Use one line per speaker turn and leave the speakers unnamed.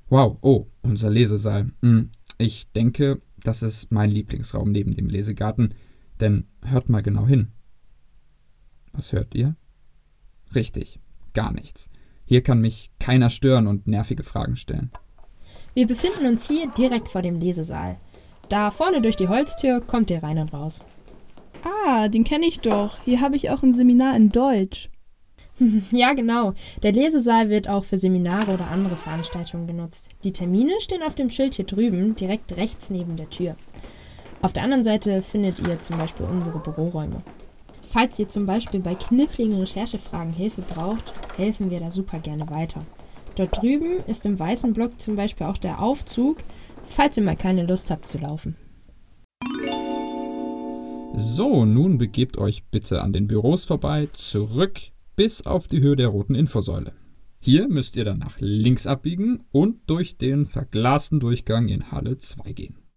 Wow, oh, unser Lesesaal. Ich denke, das ist mein Lieblingsraum neben dem Lesegarten, denn hört mal genau hin. Was hört ihr? Richtig, gar nichts. Hier kann mich keiner stören und nervige Fragen stellen.
Wir befinden uns hier direkt vor dem Lesesaal. Da vorne durch die Holztür kommt ihr rein und raus.
Ah, den kenne ich doch. Hier habe ich auch ein Seminar in Deutsch.
Ja, genau. Der Lesesaal wird auch für Seminare oder andere Veranstaltungen genutzt. Die Termine stehen auf dem Schild hier drüben, direkt rechts neben der Tür. Auf der anderen Seite findet ihr zum Beispiel unsere Büroräume. Falls ihr zum Beispiel bei kniffligen Recherchefragen Hilfe braucht, helfen wir da super gerne weiter. Dort drüben ist im weißen Block zum Beispiel auch der Aufzug, falls ihr mal keine Lust habt zu laufen.
So, nun begebt euch bitte an den Büros vorbei, zurück bis auf die Höhe der roten Infosäule. Hier müsst ihr dann nach links abbiegen und durch den verglasten Durchgang in Halle 2 gehen.